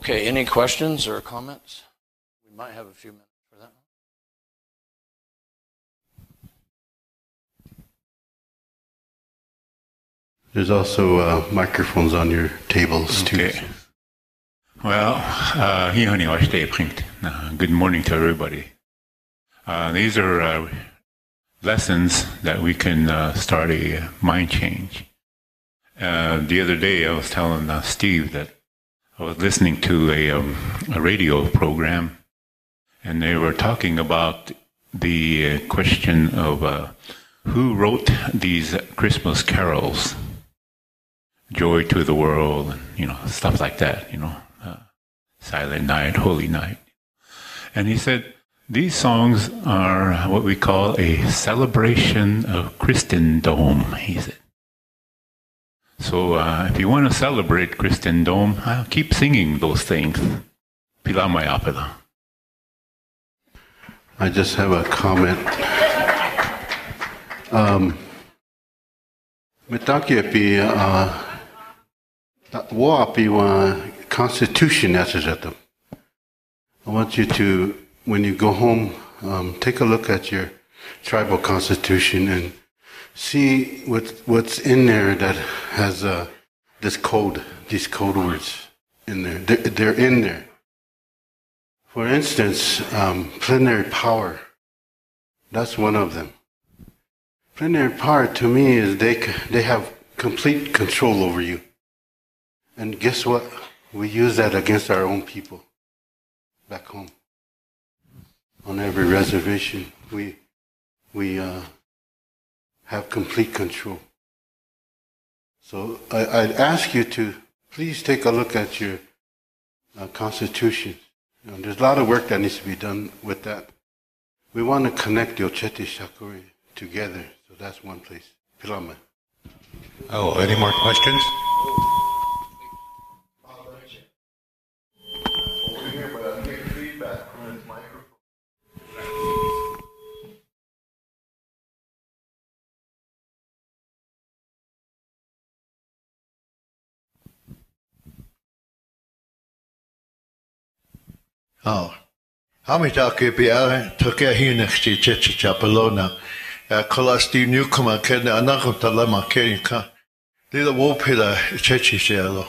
Okay, any questions or comments? We might have a few minutes for that. There's also microphones on your tables too. Okay. Well, good morning to everybody. These are lessons that we can start a mind change. The other day I was telling Steve that I was listening to a radio program, and they were talking about the question of who wrote these Christmas carols, Joy to the World, stuff like that, Silent Night, Holy Night. And he said, these songs are what we call a celebration of Christendom, he said. So if you want to celebrate Christendom, keep singing those things. Pila Mayapila. I just have a comment. Mitakiapi wa Constitution I want you to, when you go home, take a look at your tribal constitution and see what's in there that has these code words in there. They're in there. For instance, plenary power. That's one of them. Plenary power to me is they have complete control over you. And guess what? We use that against our own people back home. On every reservation, we have complete control. So I'd ask you to please take a look at your constitution. There's a lot of work that needs to be done with that. We want to connect the Ochete Shakuri together, so that's one place. Pilama. Oh, any more questions? Oh, how many talk took a next to Chapelona? Colasti newcomer can another talama can little wopila chechichelo.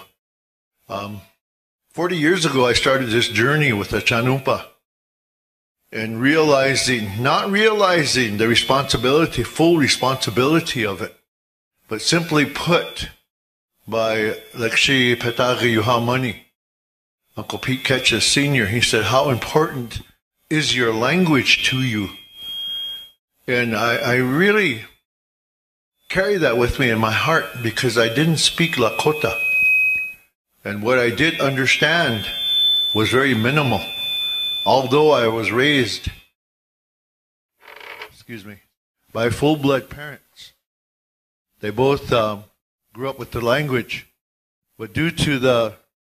40 years ago, I started this journey with the Chanumpa and not realizing the responsibility, full responsibility of it, but simply put by Lakshi Petagi Yuhamani. Uncle Pete Ketchum Sr., he said, how important is your language to you? And I really carry that with me in my heart because I didn't speak Lakota. And what I did understand was very minimal. Although I was raised, by full-blood parents. They both grew up with the language. But due to the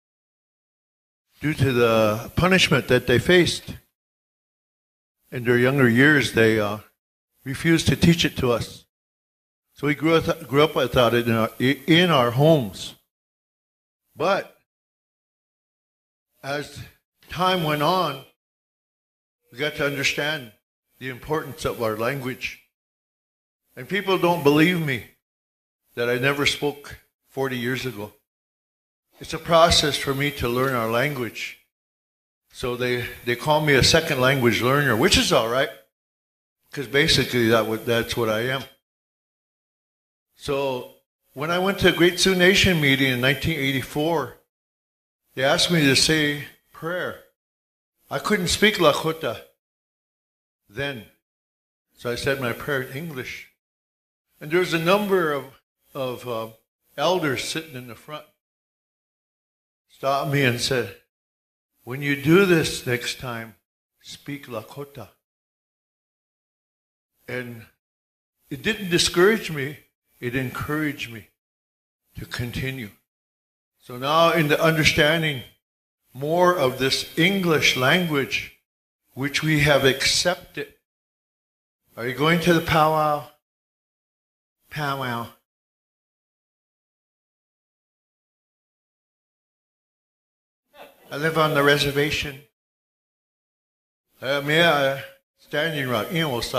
punishment that they faced in their younger years, they refused to teach it to us. So we grew up without it in our homes. But as time went on, we got to understand the importance of our language. And people don't believe me that I never spoke 40 years ago. It's a process for me to learn our language. So they call me a second language learner, which is all right, because basically that's what I am. So when I went to a Great Sioux Nation meeting in 1984, they asked me to say prayer. I couldn't speak Lakota then, so I said my prayer in English. And there was a number of elders sitting in the front. Stopped me and said, when you do this next time, speak Lakota. And it didn't discourage me, it encouraged me to continue. So now in the understanding more of this English language, which we have accepted. Are you going to the powwow? Powwow. I live on the reservation. Standing Rock.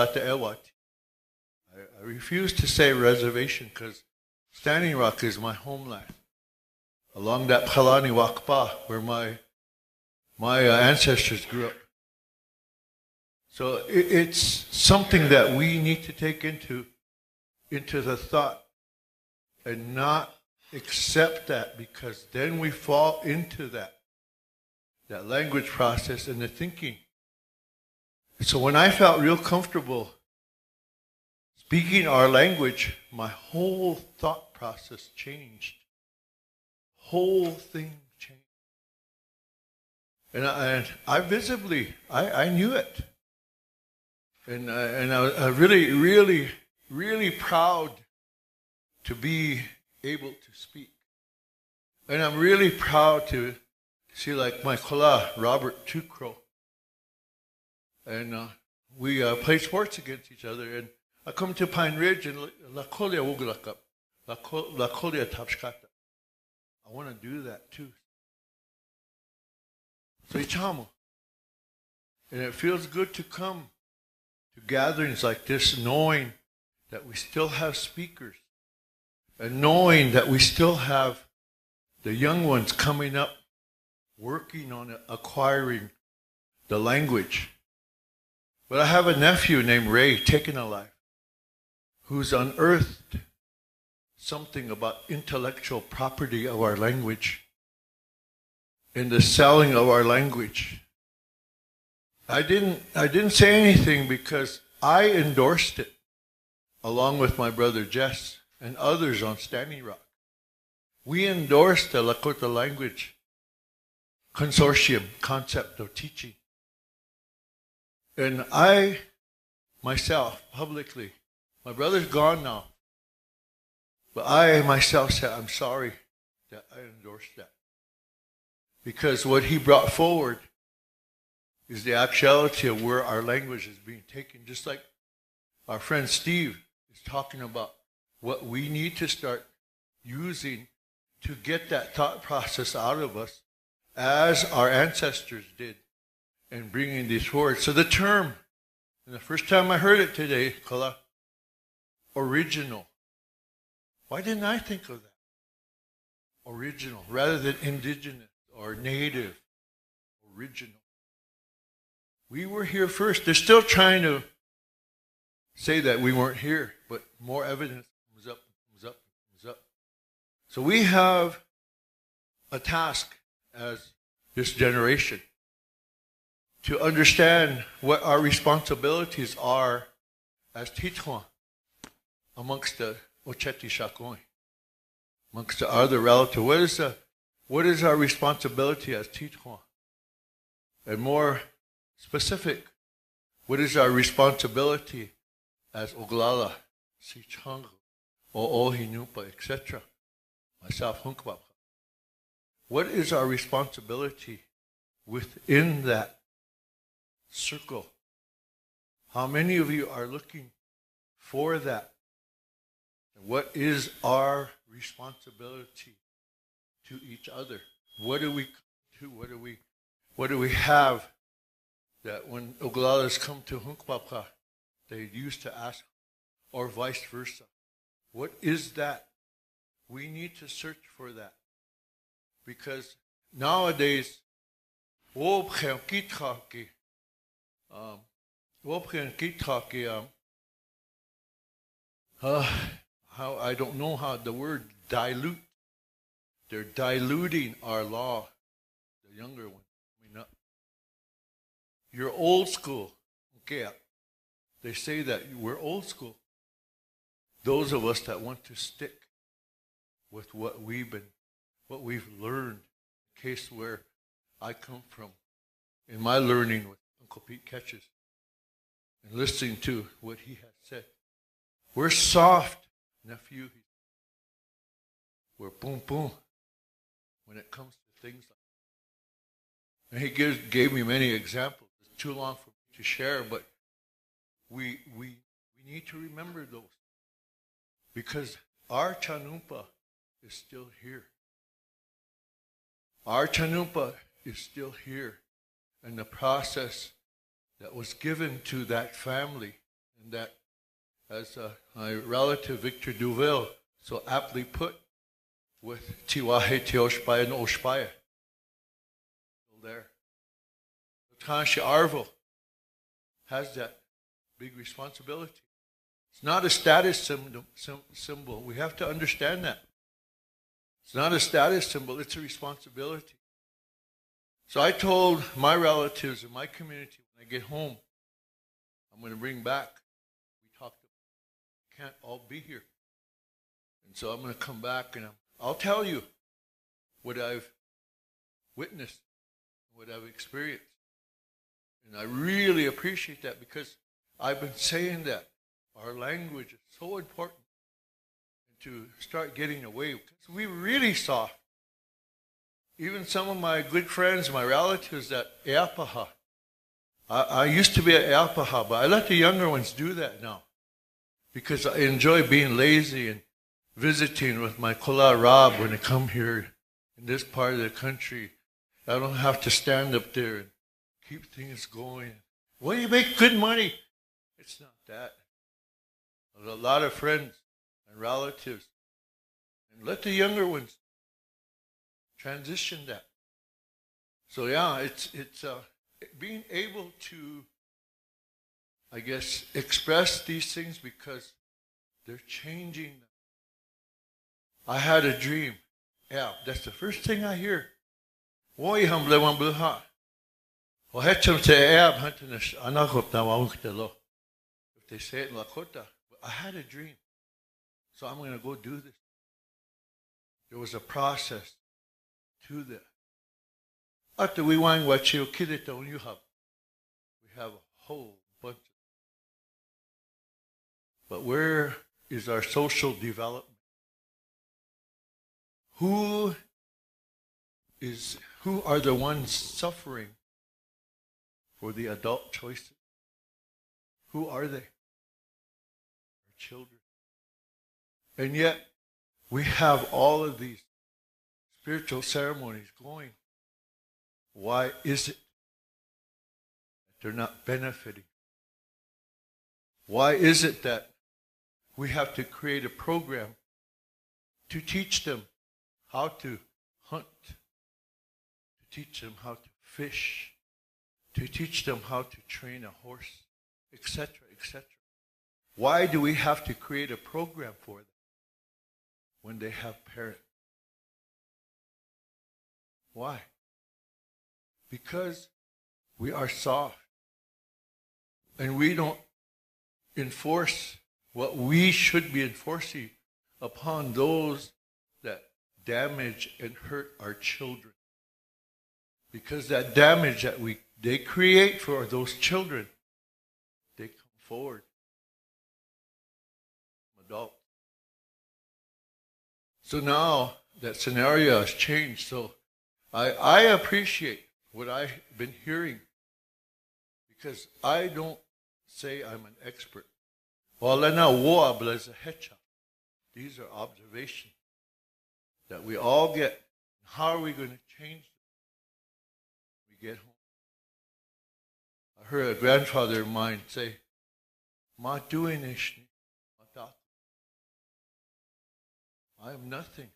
I refuse to say reservation because Standing Rock is my homeland. Along that Palani Wakpa, where my ancestors grew up. So it's something that we need to take into the thought and not accept that, because then we fall into that language process and the thinking. So when I felt real comfortable speaking our language, my whole thought process changed. Whole thing changed. And I visibly, I knew it. And I was really, really, really proud to be able to speak. And I'm really proud to see like my kola, Robert Tukro. And we play sports against each other. And I come to Pine Ridge and La Colia Wugalakap, La Colia Tapshkata. I want to do that too. So Ichamo. And it feels good to come to gatherings like this, knowing that we still have speakers. And knowing that we still have the young ones coming up, working on acquiring the language. But I have a nephew named Ray Takenalive, who's unearthed something about intellectual property of our language and the selling of our language. I didn't say anything because I endorsed it along with my brother Jess and others on Standing Rock. We endorsed the Lakota language consortium concept of teaching. And I, myself, publicly, my brother's gone now, but I myself said, I'm sorry that I endorsed that. Because what he brought forward is the actuality of where our language is being taken. Just like our friend Steve is talking about what we need to start using to get that thought process out of us as our ancestors did, and bringing these forward. So the term, and the first time I heard it today, Kala, original. Why didn't I think of that? Original, rather than indigenous or native. Original. We were here first. They're still trying to say that we weren't here, but more evidence comes up, comes up, comes up. So we have a task as this generation to understand what our responsibilities are as Tichwa amongst the Ocheti Shakoi, amongst the other relatives. What is our responsibility as Tichwa? And more specific, what is our responsibility as Oglala, Sichang, Oohinupa, etc.? Myself, Hunkbap. What is our responsibility within that circle? How many of you are looking for that? What is our responsibility to each other? What do we do? What do we have that when Oglalas come to Hunkpapa, they used to ask, or vice versa? What is that? We need to search for that. Because nowadays, how I don't know how the word dilute. They're diluting our law. The younger one coming up. You're old school. Okay, they say that we're old school. Those of us that want to stick with what we've learned. The case where I come from, in my learning with Uncle Pete Ketches, and listening to what he has said. We're soft, nephew. We're boom boom when it comes to things like that. And he gave me many examples. It's too long for me to share, but we need to remember those. Because our Chanumpa is still here. Our Chanumpa is still here. And the process that was given to that family, and that, as my relative Victor Duville so aptly put, with Tiwahe Te Oshpaya and Oshpaya. Still there. Kanshi Arvo has that big responsibility. It's not a status symbol. We have to understand that. It's not a status symbol, it's a responsibility. So I told my relatives in my community, when I get home, I'm going to bring back. We talked about we can't all be here. And so I'm going to come back and I'll tell you what I've witnessed, what I've experienced. And I really appreciate that, because I've been saying that our language is so important, and to start getting away, because we really saw, even some of my good friends, my relatives at Eapaha. I used to be at Eapaha, but I let the younger ones do that now, because I enjoy being lazy and visiting with my Kola Rob when they come here in this part of the country. I don't have to stand up there and keep things going. Well, you make good money. It's not that. There's a lot of friends and relatives. And let the younger ones transition that. So yeah, it's being able to, I guess, express these things, because they're changing. I had a dream. Yeah, that's the first thing I hear. If they say it in Lakota, I had a dream. So I'm going to go do this. There was a process to that. After we wang wachio kireta on you have, we have a whole bunch of. But where is our social development? Who are the ones suffering for the adult choices? Who are they? Our children. And yet, we have all of these spiritual ceremonies going. Why is it that they're not benefiting? Why is it that we have to create a program to teach them how to hunt, to teach them how to fish, to teach them how to train a horse, etc., etc.? Why do we have to create a program for them when they have parents? Why? Because we are soft and we don't enforce what we should be enforcing upon those that damage and hurt our children. Because that damage that they create for those children, they come forward. Adult. So now that scenario has changed. So I appreciate what I've been hearing, because I don't say I'm an expert. These are observations that we all get. How are we going to change them? We get home. I heard a grandfather of mine say, "Ma doing ishni, mata. I am nothing."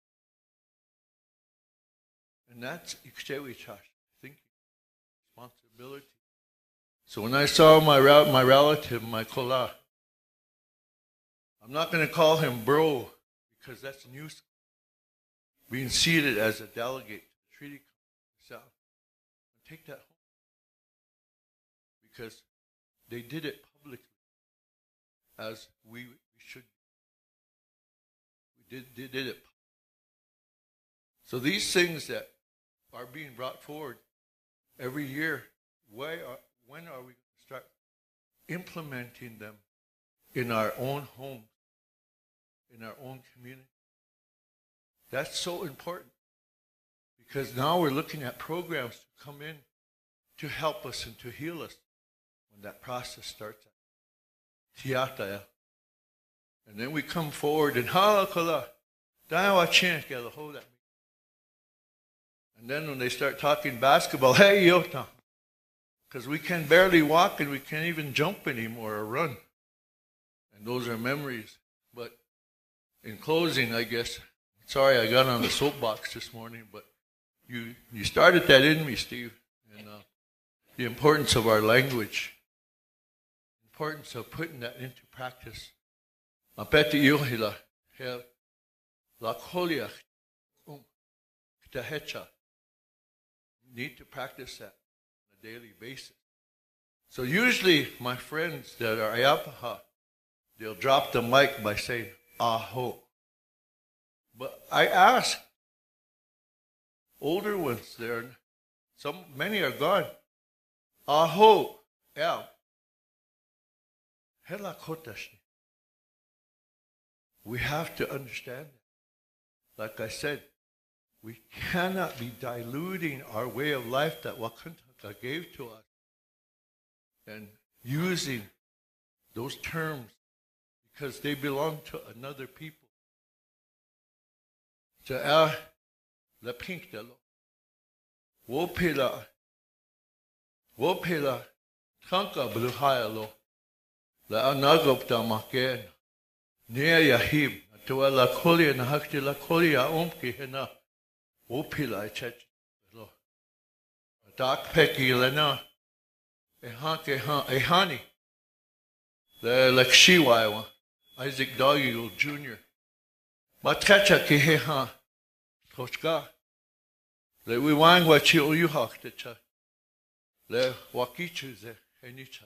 And that's ikshewitash, thinking, responsibility. So when I saw my relative, my kola, I'm not going to call him bro, because that's new. Being seated as a delegate to the Treaty South, take that home, because they did it publicly, as we should. We did it. So these things that are being brought forward every year, when are we going to start implementing them in our own homes, in our own community? That's so important, because now we're looking at programs to come in to help us and to heal us when that process starts. And then we come forward and halakala, and And then when they start talking basketball, hey, Yota, because we can barely walk and we can't even jump anymore or run. And those are memories. But in closing, I guess, sorry I got on the soapbox this morning, but you started that in me, Steve, and the importance of our language, importance of putting that into practice. Mapeti yohila, he la kolia, ktahecha. Need to practice that on a daily basis. So usually my friends that are Ayapaha, they'll drop the mic by saying, aho. But I ask older ones there, many are gone. Aho, yeah. Hela kotashni. We have to understand that. Like I said, we cannot be diluting our way of life that Wakantaka gave to us and using those terms because they belong to another people. Ja la pink de lo. Wopila tanka bluhaya lo. La anagop da maken. Nia yahib. Tua la kolia na hakti la kolia omki hena. Wopila chech lo. Dak peki lena. Ehani. The Lakshiwaiwa. Isaac Doggiel Jr. Matkacha kiheha. Tochka. Le wiwang wachi uyuhak techa. Le wakichu ze henicha.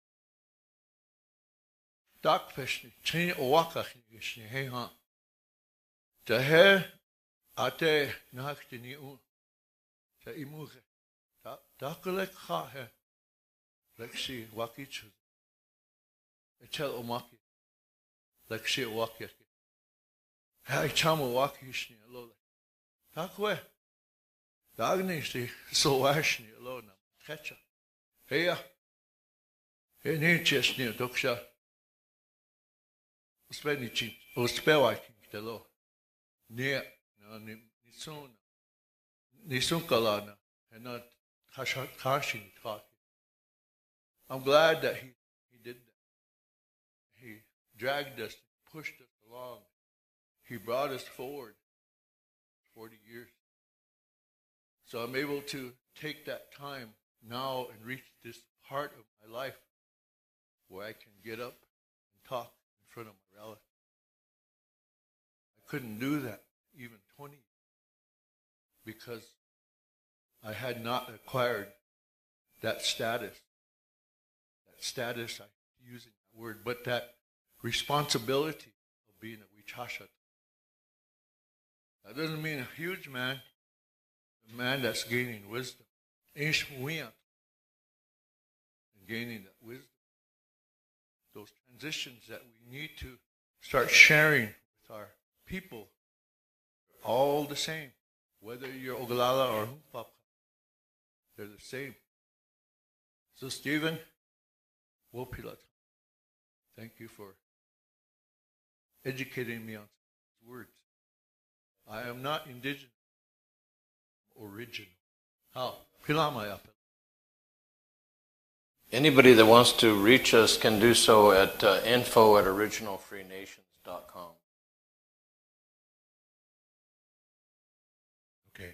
Dak peshni. Chin owaka hishni heha. Tahe ate nakti ni un. Ta imuge. Dakulek ha he. Lekshi wakichu. Echel omaki. Lekshi waki. Hai chamo waki shni alone. Takwe. Dagnishti so washni alone. Ketcha. Heya. He ni cheshni doksha. Uspenichi. Uspewaking the law. Near Nisun. Nisun kalana. And not Kashin talking. I'm glad that he did that. He dragged us, pushed us along. He brought us forward 40 years. So I'm able to take that time now and reach this part of my life where I can get up and talk in front of my relatives. I couldn't do that even 20 years because I had not acquired that status. Status, I'm using that word, but that responsibility of being a Wichashat. That doesn't mean a huge man, a man that's gaining wisdom. And gaining that wisdom. Those transitions that we need to start sharing with our people are all the same. Whether you're Oglala or Humpapa, they're the same. So Stephen, Wopilat, thank you for educating me on these words. I am not indigenous, original. How? Pilamayapel. Anybody that wants to reach us can do so at info@originalfreenations.com. Okay.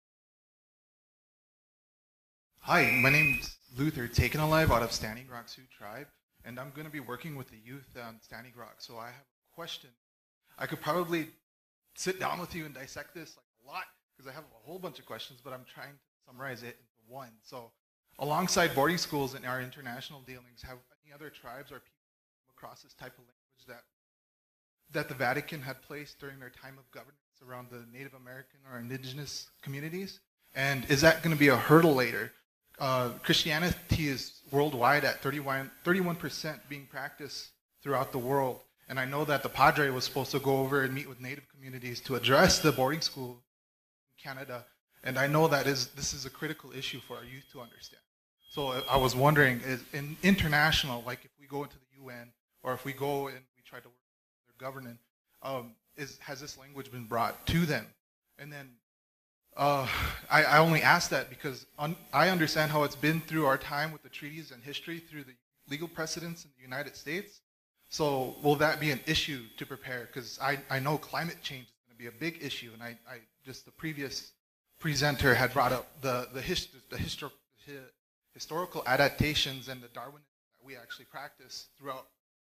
Hi, my name's Luther, Taken Alive out of Standing Rock Sioux Tribe, and I'm going to be working with the youth on Standing Rock. So I have a question. I could probably sit down with you and dissect this like a lot because I have a whole bunch of questions, but I'm trying to summarize it into one. So alongside boarding schools in our international dealings, have any other tribes or people come across this type of language that the Vatican had placed during their time of governance around the Native American or indigenous communities? And is that going to be a hurdle later? Christianity is worldwide at 31% being practiced throughout the world. And I know that the Padre was supposed to go over and meet with Native communities to address the boarding school in Canada. And I know that this is a critical issue for our youth to understand. So I was wondering, is in international, like if we go into the UN or if we go and we try to work with their government, has this language been brought to them? And then I only ask that because I understand how it's been through our time with the treaties and history through the legal precedents in the United States. So will that be an issue to prepare? Because I know climate change is going to be a big issue, and I just the previous presenter had brought up the historical adaptations and the Darwinism that we actually practice throughout.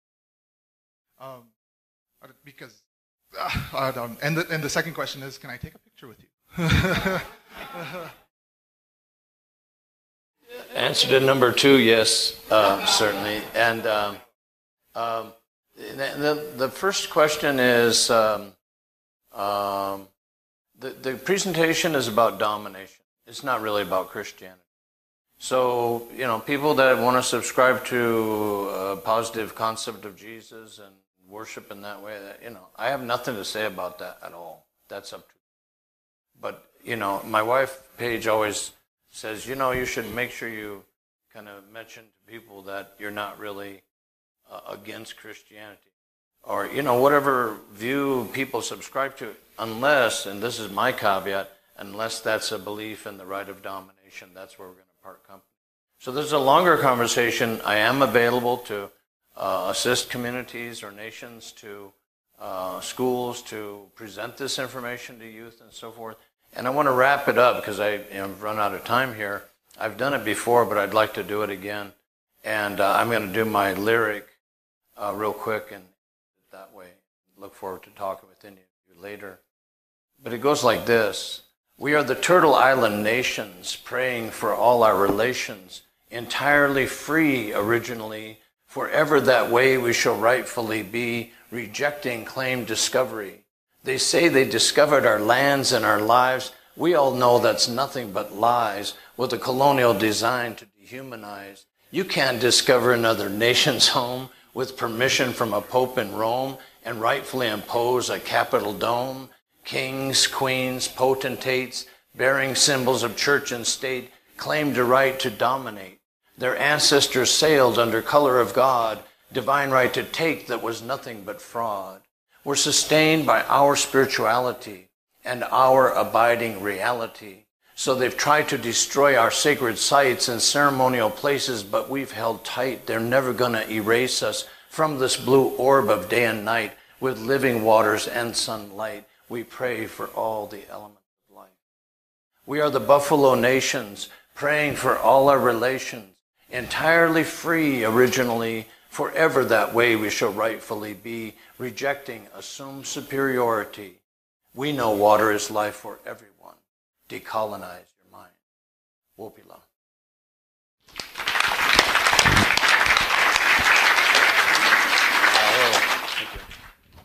Because and the second question is, can I take a picture with you? Answer to number 2, yes, certainly. And the first question is, the presentation is about domination. It's not really about Christianity. So, people that want to subscribe to a positive concept of Jesus and worship in that way, I have nothing to say about that at all. That's up to you. But, my wife, Paige, always says, you should make sure you kind of mention to people that you're not really against Christianity. Or, whatever view people subscribe to, unless, and this is my caveat, unless that's a belief in the right of domination, that's where we're going to part company. So there's a longer conversation. I am available to assist communities or nations, to schools, to present this information to youth and so forth. And I want to wrap it up because I've run out of time here. I've done it before, but I'd like to do it again. And I'm going to do my lyric real quick, and that way look forward to talking with any of you later. But it goes like this. We are the Turtle Island nations, praying for all our relations, entirely free originally, forever that way we shall rightfully be, rejecting claimed discovery. They say they discovered our lands and our lives. We all know that's nothing but lies, with a colonial design to dehumanize. You can't discover another nation's home with permission from a pope in Rome and rightfully impose a Capitol dome. Kings, queens, potentates, bearing symbols of church and state, claimed a right to dominate. Their ancestors sailed under color of God, divine right to take that was nothing but fraud. We're sustained by our spirituality and our abiding reality. So they've tried to destroy our sacred sites and ceremonial places, but we've held tight. They're never going to erase us from this blue orb of day and night with living waters and sunlight. We pray for all the elements of life. We are the Buffalo nations, praying for all our relations, entirely free originally, forever that way we shall rightfully be, rejecting assumed superiority. We know water is life for everyone. Decolonize your mind. Wopila.